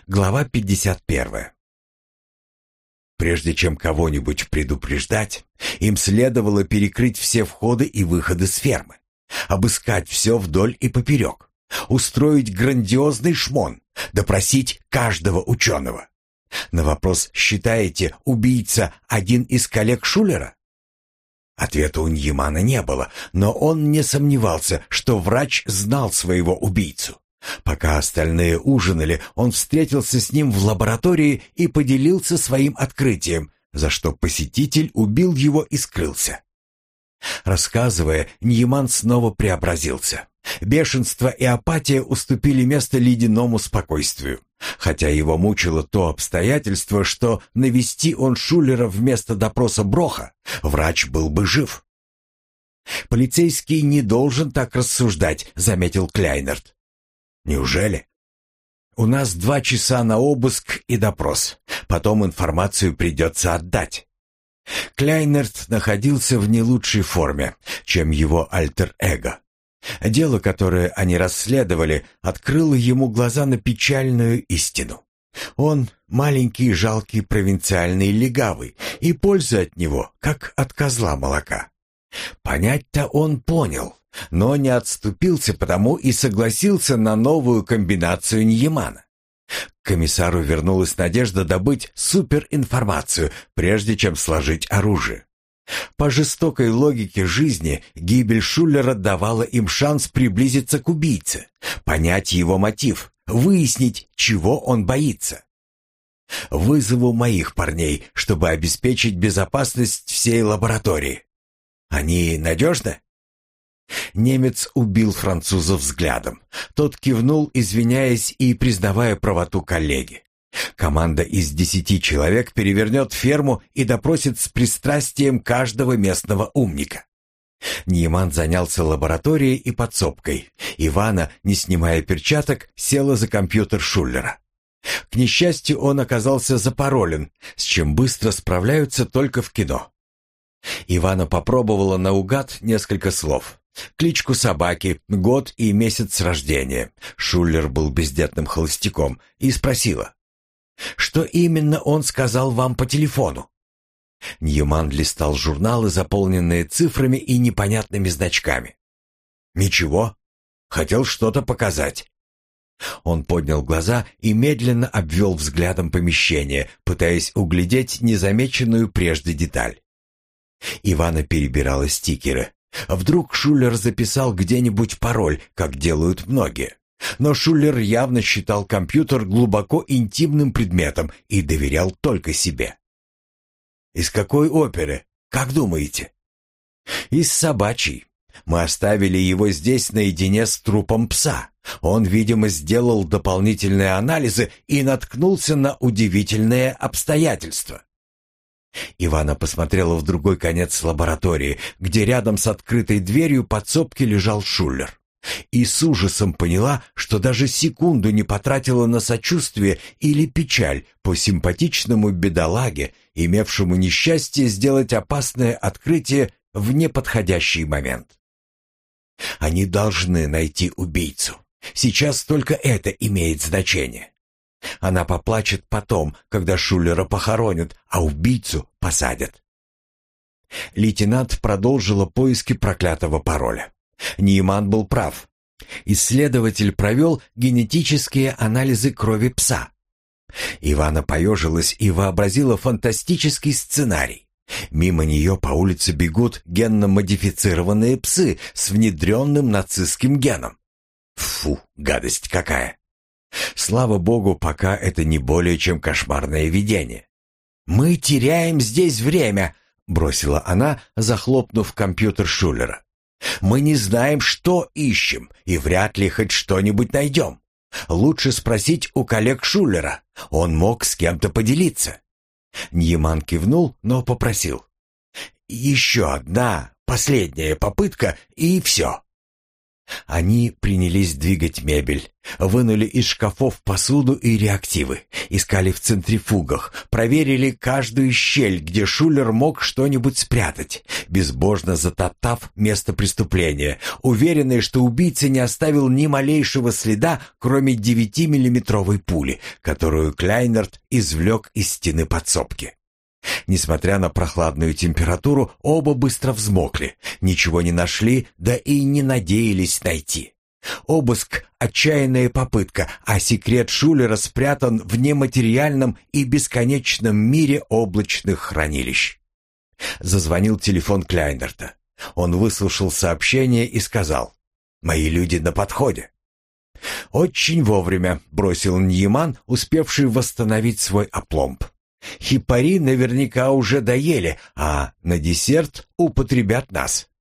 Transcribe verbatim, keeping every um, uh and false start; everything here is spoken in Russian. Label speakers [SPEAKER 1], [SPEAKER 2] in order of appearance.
[SPEAKER 1] Глава пятьдесят первая. Прежде чем кого-нибудь предупреждать, им следовало перекрыть все входы и выходы с фермы, обыскать все вдоль и поперек, устроить грандиозный шмон, допросить каждого ученого. На вопрос «Считаете, убийца один из коллег Шулера?» Ответа у Ньямана не было, но он не сомневался, что врач знал своего убийцу. Пока остальные ужинали, он встретился с ним в лаборатории и поделился своим открытием, за что посетитель убил его и скрылся. Рассказывая, Ньяман снова преобразился. Бешенство и апатия уступили место ледяному спокойствию, хотя его мучило то обстоятельство, что навести он Шулера вместо допроса Броха, врач был бы жив. «Полицейский не должен так рассуждать», — заметил Кляйнерт. «Неужели?» «У нас два часа на обыск и допрос. Потом информацию придется отдать». Кляйнерт находился в не лучшей форме, чем его альтер-эго. Дело, которое они расследовали, открыло ему глаза на печальную истину. Он маленький жалкий провинциальный легавый, и польза от него, как от козла молока. Понять-то он понял, но не отступился потому и согласился на новую комбинацию Ньямана. К комиссару вернулась надежда добыть суперинформацию, прежде чем сложить оружие. По жестокой логике жизни гибель Шулера давала им шанс приблизиться к убийце, понять его мотив, выяснить, чего он боится. «Вызову моих парней, чтобы обеспечить безопасность всей лаборатории. Они надежны?» Немец убил француза взглядом. Тот кивнул, извиняясь и признавая правоту коллеги. Команда из десяти человек перевернет ферму и допросит с пристрастием каждого местного умника. Ньяман занялся лабораторией и подсобкой. Ивана, не снимая перчаток, села за компьютер Шулера. К несчастью, он оказался запаролен, с чем быстро справляются только в кино. Ивана попробовала наугад несколько слов. Кличку собаки, год и месяц рождения. Шулер был бездетным холостяком. И спросила: «Что именно он сказал вам по телефону?» Ньяман листал журналы, заполненные цифрами и непонятными значками. «Ничего. Хотел что-то показать». Он поднял глаза и медленно обвел взглядом помещение, пытаясь углядеть незамеченную прежде деталь. Ивана перебирала стикеры. Вдруг Шулер записал где-нибудь пароль, как делают многие. Но Шулер явно считал компьютер глубоко интимным предметом и доверял только себе. «Из какой оперы? Как думаете?» «Из собачьей. Мы оставили его здесь наедине с трупом пса. Он, видимо, сделал дополнительные анализы и наткнулся на удивительные обстоятельства». Ивана посмотрела в другой конец лаборатории, где рядом с открытой дверью подсобки лежал Шулер. И с ужасом поняла, что даже секунду не потратила на сочувствие или печаль по симпатичному бедолаге, имевшему несчастье сделать опасное открытие в неподходящий момент. Они должны найти убийцу. Сейчас только это имеет значение. Она поплачет потом, когда Шулера похоронят, а убийцу посадят. Лейтенант продолжила поиски проклятого пароля. Ньяман был прав. Исследователь провел генетические анализы крови пса. Ивана поежилась и вообразила фантастический сценарий. Мимо нее по улице бегут генно-модифицированные псы с внедренным нацистским геном. Фу, гадость какая! Слава богу, пока это не более чем кошмарное видение. «Мы теряем здесь время», — бросила она, захлопнув компьютер Шулера. «Мы не знаем, что ищем, и вряд ли хоть что-нибудь найдем. Лучше спросить у коллег Шулера. Он мог с кем-то поделиться». Ньяман кивнул, но попросил: «Еще одна, последняя попытка, и все». Они принялись двигать мебель, вынули из шкафов посуду и реактивы, искали в центрифугах, проверили каждую щель, где Шулер мог что-нибудь спрятать, безбожно затоптав место преступления, уверенные, что убийца не оставил ни малейшего следа, кроме девятимиллиметровой пули, которую Кляйнерт извлек из стены подсобки. Несмотря на прохладную температуру, оба быстро взмокли, ничего не нашли, да и не надеялись найти. Обыск — отчаянная попытка, а секрет Шулера спрятан в нематериальном и бесконечном мире облачных хранилищ. Зазвонил телефон Кляйнерта. Он выслушал сообщение и сказал: «Мои люди на подходе». «Очень вовремя», — бросил Ньяман, успевший восстановить свой опломб. «Хипари наверняка уже доели, а на десерт употребят нас».